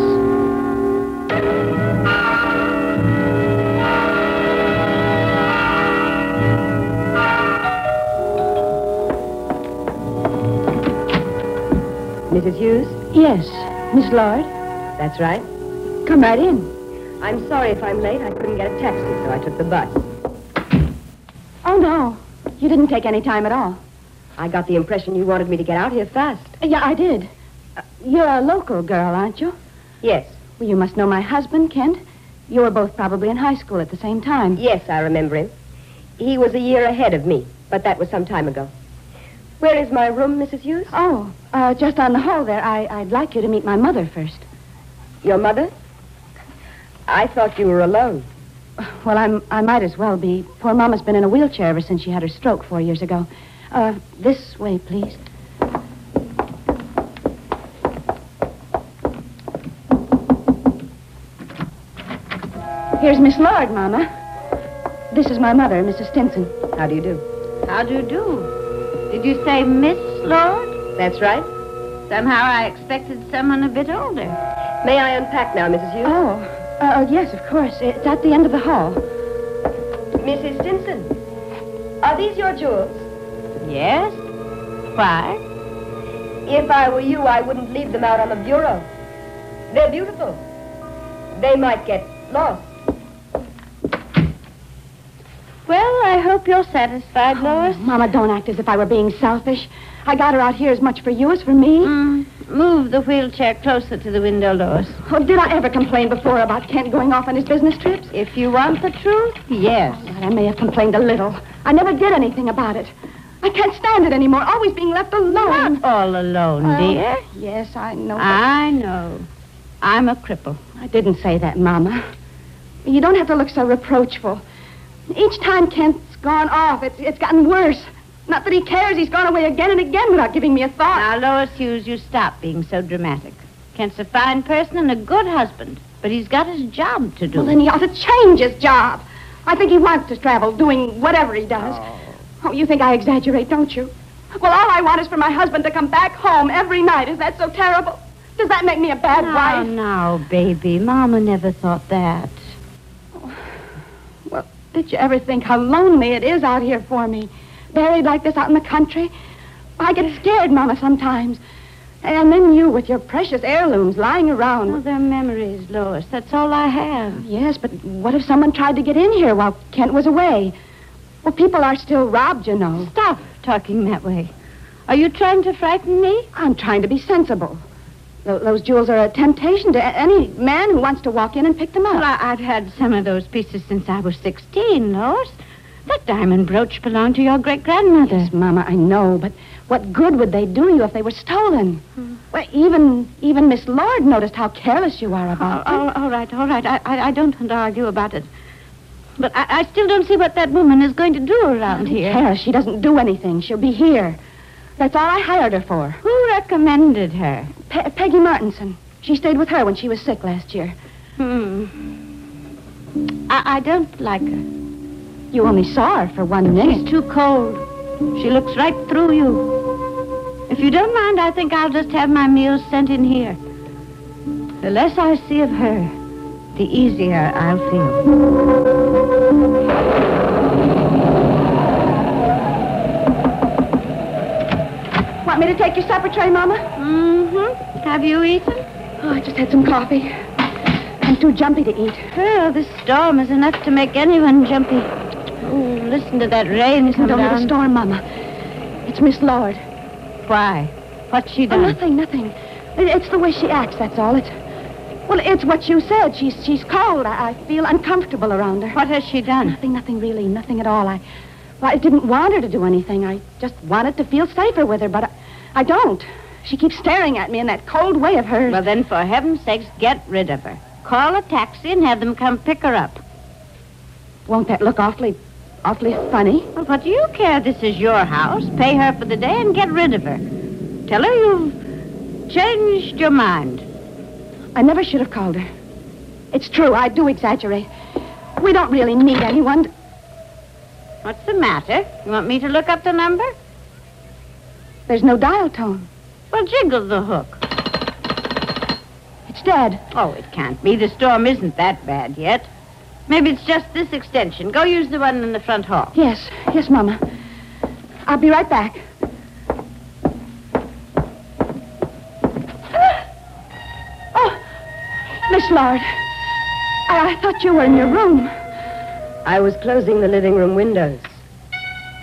Speaker 20: Missus Hughes?
Speaker 21: Yes. Miss Lloyd?
Speaker 20: That's right.
Speaker 21: Come right in.
Speaker 20: I'm sorry if I'm late. I couldn't get a taxi, so I took the bus.
Speaker 21: Oh, no. You didn't take any time at all.
Speaker 20: I got the impression you wanted me to get out here fast.
Speaker 21: Yeah, I did. You're a local girl, aren't you?
Speaker 20: Yes.
Speaker 21: Well, you must know my husband, Kent. You were both probably in high school at the same time.
Speaker 20: Yes, I remember him. He was a year ahead of me, but that was some time ago. Where is my room, Missus Hughes?
Speaker 21: Oh, uh, just on the hall there. I, I'd like you to meet my mother first.
Speaker 20: Your mother? I thought you were alone.
Speaker 21: Well, I'm, I might as well be. Poor Mama's been in a wheelchair ever since she had her stroke four years ago. Uh, this way, please. Here's Miss Lord, Mama. This is my mother, Missus Stinson.
Speaker 20: How do you do?
Speaker 9: How do you do? Did you say Miss Lord?
Speaker 20: That's right.
Speaker 9: Somehow I expected someone a bit older.
Speaker 20: May I unpack now, Missus Hughes?
Speaker 21: Oh, uh, yes, of course. It's at the end of the hall.
Speaker 20: Missus Stinson, are these your jewels?
Speaker 9: Yes. Why?
Speaker 20: If I were you, I wouldn't leave them out on the bureau. They're beautiful. They might get lost.
Speaker 9: Well, I hope you're satisfied, Lois.
Speaker 21: Oh, Mama, don't act as if I were being selfish. I got her out here as much for you as for me.
Speaker 9: Mm, move the wheelchair closer to the window, Lois.
Speaker 21: Oh, did I ever complain before about Kent going off on his business trips?
Speaker 9: If you want the truth, yes.
Speaker 21: Oh, I may have complained a little. I never did anything about it. I can't stand it anymore, always being left alone.
Speaker 9: Not all alone,
Speaker 21: Well,
Speaker 9: dear.
Speaker 21: Yes, I know. but-
Speaker 9: I know. I'm a cripple.
Speaker 21: I didn't say that, Mama. You don't have to look so reproachful. Each time Kent's gone off, it's, it's gotten worse. Not that he cares. He's gone away again and again without giving me a thought.
Speaker 9: Now, Lois Hughes, you stop being so dramatic. Kent's a fine person and a good husband, but he's got his job to do.
Speaker 21: Well, then he ought to change his job. I think he wants to travel, doing whatever he does. Oh. oh, you think I exaggerate, don't you? Well, all I want is for my husband to come back home every night. Is that so terrible? Does that make me a bad
Speaker 9: no,
Speaker 21: wife?
Speaker 9: No, baby. Mama never thought that.
Speaker 21: Well, did you ever think how lonely it is out here for me? Buried like this out in the country? I get scared, Mama, sometimes. And then you with your precious heirlooms lying around.
Speaker 9: Oh, they're memories, Lois. That's all I have.
Speaker 21: Yes, but what if someone tried to get in here while Kent was away? Well, people are still robbed, you know.
Speaker 9: Stop talking that way. Are you trying to frighten me?
Speaker 21: I'm trying to be sensible. Th- those jewels are a temptation to a- any man who wants to walk in and pick them up.
Speaker 9: Well, I- I've had some of those pieces since I was sixteen, Lois. That diamond brooch belonged to your great-grandmother.
Speaker 21: Yes, Mama, I know, but what good would they do you if they were stolen? Hmm. Well, even even Miss Lord noticed how careless you are about
Speaker 9: oh,
Speaker 21: them.
Speaker 9: Oh, all right, all right. I, I, I don't want to argue about it. But I, I still don't see what that woman is going to do around here.
Speaker 21: Care. She doesn't do anything. She'll be here. That's all I hired her for.
Speaker 9: Who recommended her?
Speaker 21: Pe- Peggy Martinson. She stayed with her when she was sick last year.
Speaker 9: Hmm. I, I don't like her.
Speaker 21: You only saw her for one minute.
Speaker 9: She's too cold. She looks right through you. If you don't mind, I think I'll just have my meals sent in here. The less I see of her, the easier I'll feel.
Speaker 21: Want me to take your supper tray, Mama?
Speaker 9: Mm-hmm. Have you eaten?
Speaker 21: Oh, I just had some coffee. I'm too jumpy to eat.
Speaker 9: Well, this storm is enough to make anyone jumpy. Oh, listen to that rain
Speaker 21: It's
Speaker 9: come
Speaker 21: not
Speaker 9: down.
Speaker 21: only a storm, Mama. It's Miss Lord.
Speaker 9: Why? What's she
Speaker 21: Oh,
Speaker 9: done?
Speaker 21: nothing, nothing. It, it's the way she acts, that's all. It's, well, it's what you said. She's she's cold. I, I feel uncomfortable around her.
Speaker 9: What has she done?
Speaker 21: Nothing, nothing really. Nothing at all. I, well, I didn't want her to do anything. I just wanted to feel safer with her, but I, I don't. She keeps staring at me in that cold way of hers.
Speaker 9: Well, then, for heaven's sakes, get rid of her. Call a taxi and have them come pick her up.
Speaker 21: Won't that look awfully, awfully funny?
Speaker 9: Well, what do you care? This is your house. Pay her for the day and get rid of her. Tell her you've changed your mind.
Speaker 21: I never should have called her. It's true, I do exaggerate. We don't really need anyone. To...
Speaker 9: What's the matter? You want me to look up the number?
Speaker 21: There's no dial tone.
Speaker 9: Well, jiggle the hook.
Speaker 21: It's dead.
Speaker 9: Oh, it can't be. The storm isn't that bad yet. Maybe it's just this extension. Go use the one in the front hall.
Speaker 21: Yes, yes, Mama. I'll be right back. Oh, Miss Lord. I, I thought you were in your room.
Speaker 20: I was closing the living room windows.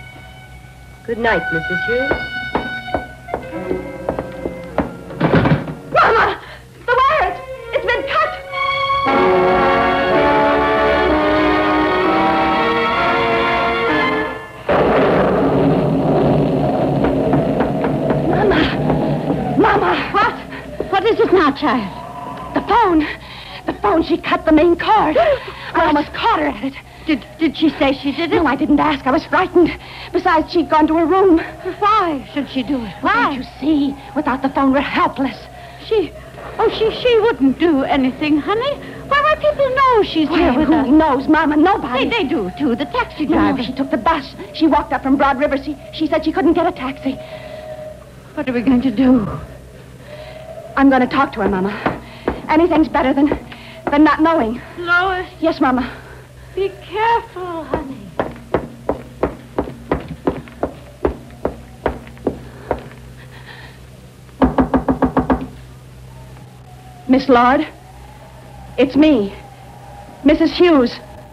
Speaker 20: Good night, Missus Hughes.
Speaker 21: Think now, child. The phone. The phone. She cut the main cord. I almost caught her at it.
Speaker 10: Did did she say she did it?
Speaker 21: No, I didn't ask. I was frightened. Besides, she'd gone to her room.
Speaker 10: Why should she do it?
Speaker 21: Well,
Speaker 10: Why?
Speaker 21: don't you see? Without the phone, we're helpless.
Speaker 10: She... Oh, she she wouldn't do anything, honey. Why would people know she's
Speaker 21: Well,
Speaker 10: here with
Speaker 21: who
Speaker 10: us?
Speaker 21: knows, Mama? Nobody.
Speaker 10: They, they do, too. The taxi
Speaker 21: No,
Speaker 10: driver.
Speaker 21: she took the bus. She walked up from Broad River. She, she said she couldn't get a taxi.
Speaker 10: What are we going to do?
Speaker 21: I'm going to talk to her, Mama. Anything's better than, than not knowing.
Speaker 10: Lois.
Speaker 21: Yes, Mama.
Speaker 10: Be careful, honey.
Speaker 21: Miss Lord, it's me, Missus Hughes.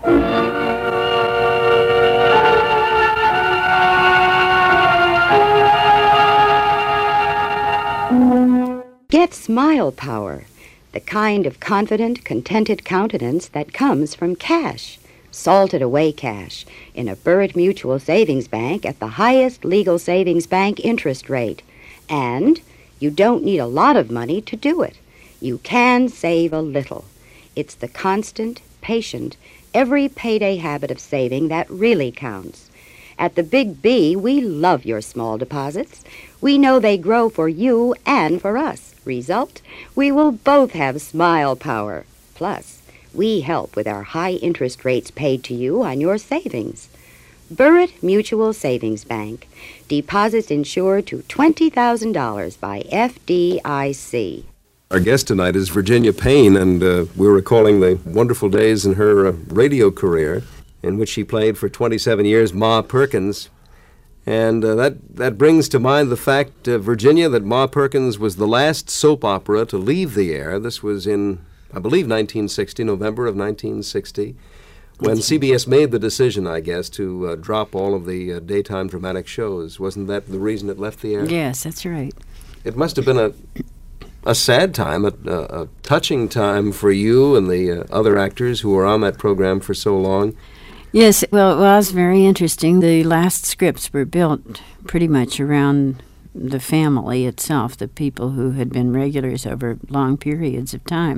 Speaker 12: Get Smile Power, the kind of confident, contented countenance that comes from cash. Salted away cash in a Burritt Mutual Savings Bank at the highest legal savings bank interest rate. And you don't need a lot of money to do it. You can save a little. It's the constant, patient, every payday habit of saving that really counts. At the Big B, we love your small deposits. We know they grow for you and for us. Result, we will both have smile power. Plus, we help with our high interest rates paid to you on your savings. Burritt Mutual Savings Bank. Deposits insured to twenty thousand dollars by F D I C.
Speaker 4: Our guest tonight is Virginia Payne, and uh, we're recalling the wonderful days in her uh, radio career, in which she played for twenty-seven years Ma Perkins. And uh, that, that brings to mind the fact, uh, Virginia, that Ma Perkins was the last soap opera to leave the air. This was in, I believe, nineteen sixty, November of nineteen sixty, when C B S made the decision, I guess, to uh, drop all of the uh, daytime dramatic shows. Wasn't that the reason it left the air?
Speaker 8: Yes, that's right.
Speaker 4: It must have been a... A sad time, a, a, a touching time for you and the uh, other actors who were on that program for so long.
Speaker 8: Yes, well, it was very interesting. The last scripts were built pretty much around the family itself, the people who had been regulars over long periods of time.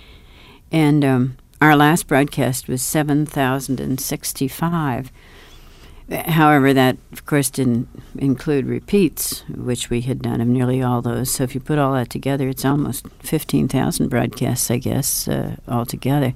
Speaker 8: And um, our last broadcast was seven thousand sixty-five. However, that, of course, didn't include repeats, which we had done of nearly all those. So if you put all that together, it's almost fifteen thousand broadcasts, I guess, uh, altogether.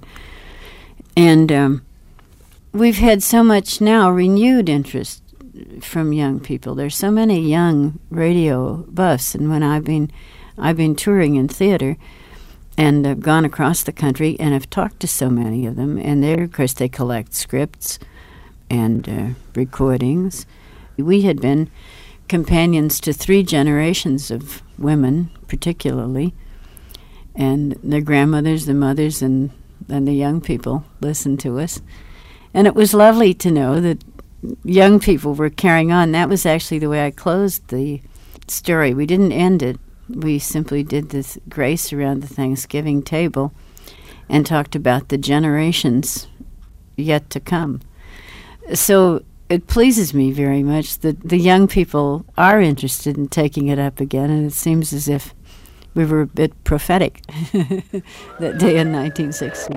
Speaker 8: And um, we've had so much now renewed interest from young people. There's so many young radio buffs, and when I've been, I've been touring in theater, and I've gone across the country, and I've talked to so many of them, and they, of course, they collect scripts and uh, recordings. We had been companions to three generations of women, particularly, and their grandmothers, the mothers, and, and the young people listened to us. And it was lovely to know that young people were carrying on. That was actually the way I closed the story. We didn't end it. We simply did this grace around the Thanksgiving table and talked about the generations yet to come. So it pleases me very much that the young people are interested in taking it up again, and it seems as if we were a bit prophetic that day in nineteen sixty.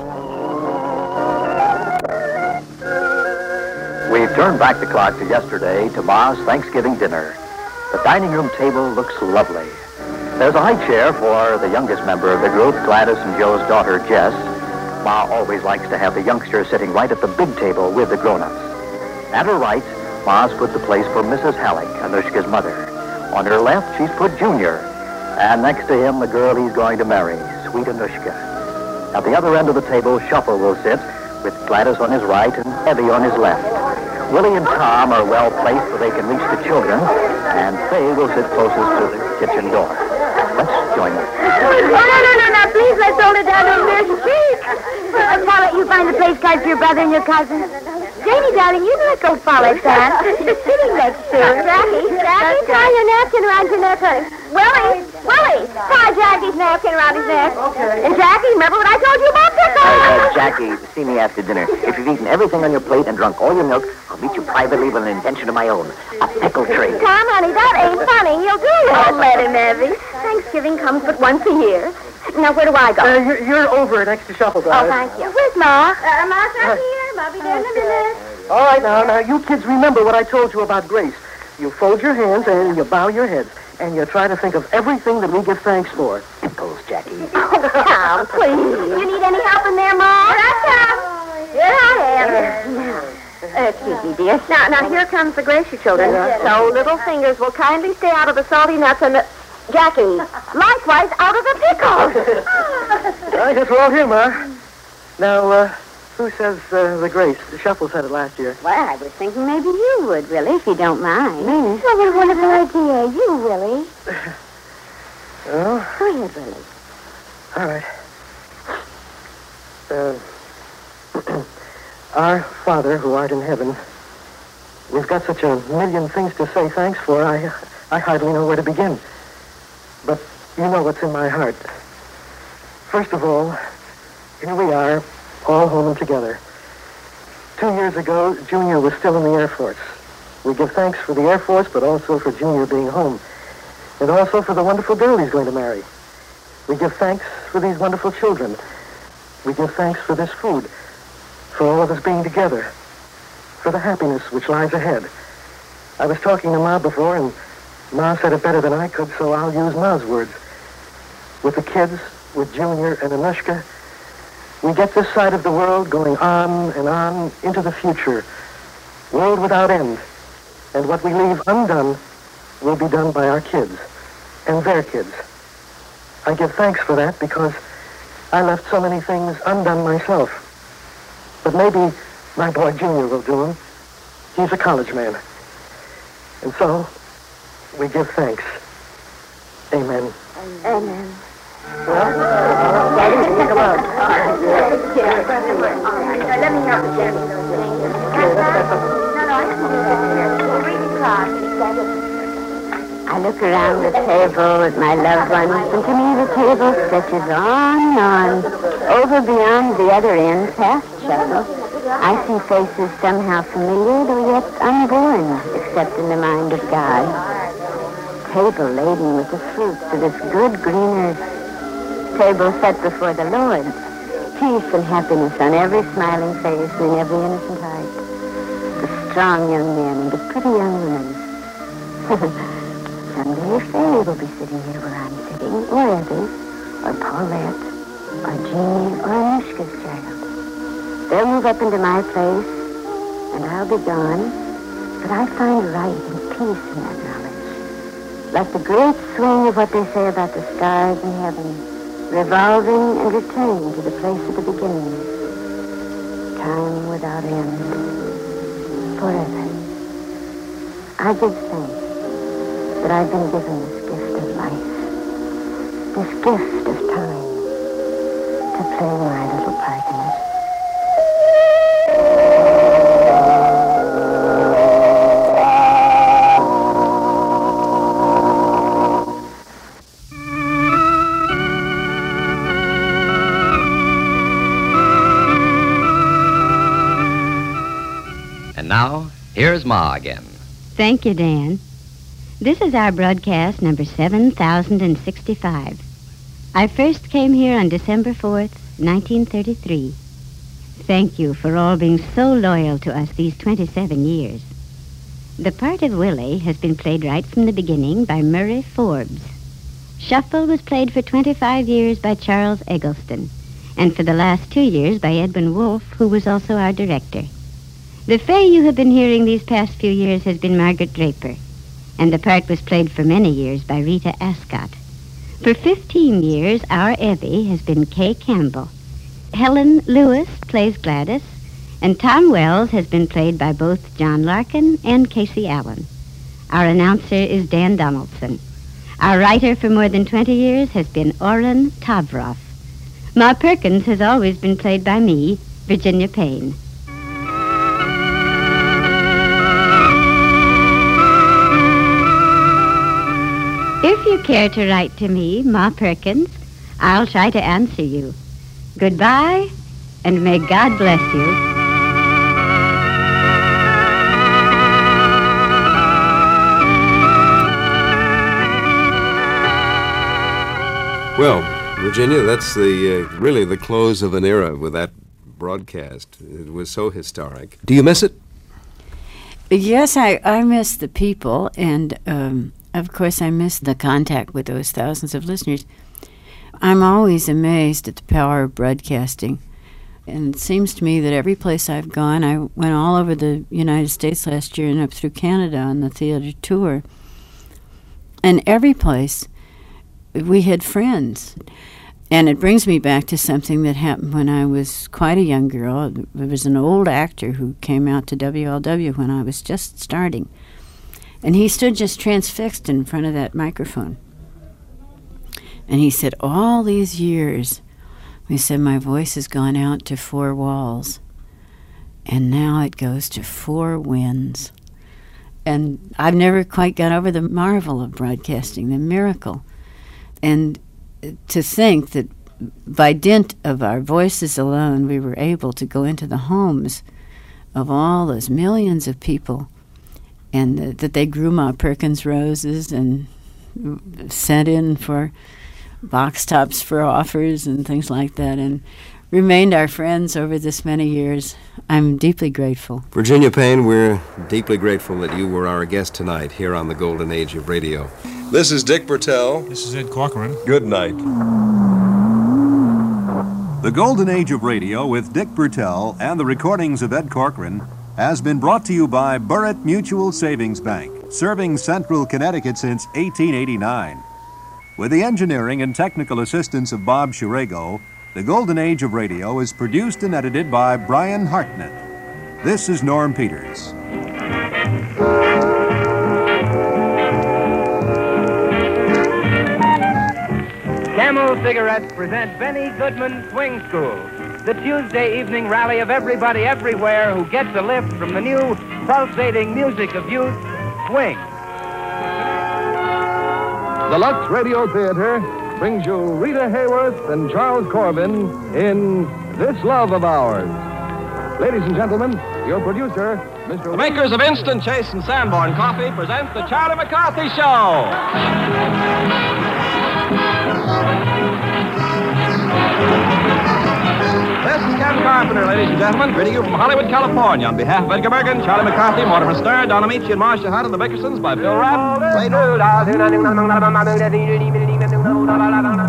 Speaker 2: We've turned back the clock to yesterday, to Ma's Thanksgiving dinner. The dining room table looks lovely. There's a high chair for the youngest member of the group, Gladys and Joe's daughter, Jess. Ma always likes to have the youngster sitting right at the big table with the grown-ups. At her right, Ma's put the place for Missus Halleck, Anushka's mother. On her left, she's put Junior. And next to him, the girl he's going to marry, sweet Anushka. At the other end of the table, Shuffle will sit, with Gladys on his right and Evie on his left. Willie and Tom are well placed so they can reach the children, and Faye will sit closest to the kitchen door. Let's join them.
Speaker 9: Oh, no, no, no, no, please, let's hold it down over there. Please. Uh, Paula, you find the place card for your brother and your cousin. Janie, darling, you let go Paula, son. She's sitting next to her. Jackie, Jackie, tie your napkin around your neck, honey. Willie, Willie, tie Jackie's napkin around his neck. And Jackie, remember what I told you about pickles?
Speaker 2: Hey, uh, Jackie, see me after dinner. If you've eaten everything on your plate and drunk all your milk, I'll meet you privately with an invention of my own. A pickle tree.
Speaker 9: Tom, honey, that ain't funny. He'll do it. Don't let him, Evie. Say,
Speaker 21: Thanksgiving comes but once a year. Now, where do I go?
Speaker 3: Uh, you're, you're over at Extra Shuffle Drive.
Speaker 21: Oh, thank you. Where's Ma? Uh, Ma's not here. Ma'll be there in a minute.
Speaker 3: All right, now, now, you kids remember what I told you about grace. You fold your hands and you bow your heads. And you try to think of everything that we give thanks for. Pimples, Jackie.
Speaker 21: Oh, Tom, please. You need any help in there, Ma? Here I come. Here I am. Uh, excuse me, dear. Now, now, here comes the grace, you children. So little fingers will kindly stay out of the salty nuts and the... Jackie, likewise out of the pickles.
Speaker 3: I guess we're all here, Ma. Now, uh, who says uh, the grace? The Shuffle said it last year.
Speaker 8: Well, I was thinking maybe you would, Willie, if you don't mind.
Speaker 3: Me?
Speaker 8: Oh, what a wonderful idea. You, Willie.
Speaker 3: Oh?
Speaker 8: Go ahead, Willie.
Speaker 3: All right. Uh, our Father, who art in heaven, we've got such a million things to say thanks for, I, I hardly know where to begin. But you know what's in my heart. First of all, here we are, all home and together. Two years ago, Junior was still in the Air Force. We give thanks for the Air Force, but also for Junior being home. And also for the wonderful girl he's going to marry. We give thanks for these wonderful children. We give thanks for this food, for all of us being together, for the happiness which lies ahead. I was talking to Ma before, and Ma said it better than I could, so I'll use Ma's words. With the kids, with Junior and Anushka, we get this side of the world going on and on into the future, world without end. And what we leave undone will be done by our kids and their kids. I give thanks for that because I left so many things undone myself. But maybe my boy Junior will do them. He's a college man. And so, we give thanks. Amen.
Speaker 21: Amen.
Speaker 3: Well, Daddy, come on.
Speaker 21: Let me help you, Jenny. No, no, I can do that. Read the card.
Speaker 8: I look around the table at my loved ones, and to me the table stretches on and on, over beyond the other end, past Shuffle. I see faces somehow familiar, though yet unborn, except in the mind of God. Table laden with the fruits of this good green earth. Table set before the Lord. Peace and happiness on every smiling face and in every innocent heart. The strong young men and the pretty young women. Someday Fay will be sitting here where I'm sitting, or Evie, or Paulette, or Jeannie, or Anushka's child. They'll move up into my place, and I'll be gone, but I find light and peace in that knowledge. Like the great swing of what they say about the stars in heaven, revolving and returning to the place of the beginning. Time without end. Forever. I give thanks that I've been given this gift of life, this gift of time, to play my little part in it.
Speaker 22: And now, here's Ma again.
Speaker 8: Thank you, Dan. This is our broadcast number seven thousand sixty-five. I first came here on December fourth, nineteen thirty-three. Thank you for all being so loyal to us these twenty-seven years. The part of Willie has been played right from the beginning by Murray Forbes. Shuffle was played for twenty-five years by Charles Eggleston, and for the last two years by Edwin Wolfe, who was also our director. The Fay you have been hearing these past few years has been Margaret Draper, and the part was played for many years by Rita Ascott. For fifteen years, our Evie has been Kay Campbell. Helen Lewis plays Gladys, and Tom Wells has been played by both John Larkin and Casey Allen. Our announcer is Dan Donaldson. Our writer for more than twenty years has been Orrin Tavroff. Ma Perkins has always been played by me, Virginia Payne. If you care to write to me, Ma Perkins, I'll try to answer you. Goodbye, and may God bless you.
Speaker 4: Well, Virginia, that's the uh, really the close of an era with that broadcast. It was so historic. Do you miss it?
Speaker 8: Yes, I, I miss the people, and um, of course I miss the contact with those thousands of listeners. I'm always amazed at the power of broadcasting. And it seems to me that every place I've gone, I went all over the United States last year and up through Canada on the theater tour. And every place, we had friends. And it brings me back to something that happened when I was quite a young girl. There was an old actor who came out to W L W when I was just starting. And he stood just transfixed in front of that microphone. And he said, all these years, he said, my voice has gone out to four walls. And now it goes to four winds. And I've never quite got over the marvel of broadcasting, the miracle. And to think that by dint of our voices alone, we were able to go into the homes of all those millions of people, and uh, that they grew Ma Perkins roses and sent in for box tops for offers and things like that, and remained our friends over this many years. I'm deeply grateful.
Speaker 4: Virginia Payne, we're deeply grateful that you were our guest tonight here on the Golden Age of Radio. This is Dick Bertel.
Speaker 7: This is Ed Corcoran.
Speaker 4: Good night.
Speaker 6: The Golden Age of Radio with Dick Bertel and the recordings of Ed Corcoran has been brought to you by Burritt Mutual Savings Bank, serving Central Connecticut since eighteen eighty-nine. With the engineering and technical assistance of Bob Shirego, The Golden Age of Radio is produced and edited by Brian Hartnett. This is Norm Peters.
Speaker 11: Camel Cigarettes present Benny Goodman Swing School, the Tuesday evening rally of everybody everywhere who gets a lift from the new pulsating music of youth, swing.
Speaker 23: The Lux Radio Theater brings you Rita Hayworth and Charles Corbin in This Love of Ours. Ladies and gentlemen, your producer, Mister
Speaker 11: The makers of Instant Chase and Sanborn Coffee present the Charlie McCarthy Show. This is Ken Carpenter, ladies and gentlemen, greeting you from Hollywood, California. On behalf of Edgar Bergen, Charlie McCarthy, Mortimer Stern, Don Amici, and Marcia Hunt, and the Bickersons by Bill Rapp.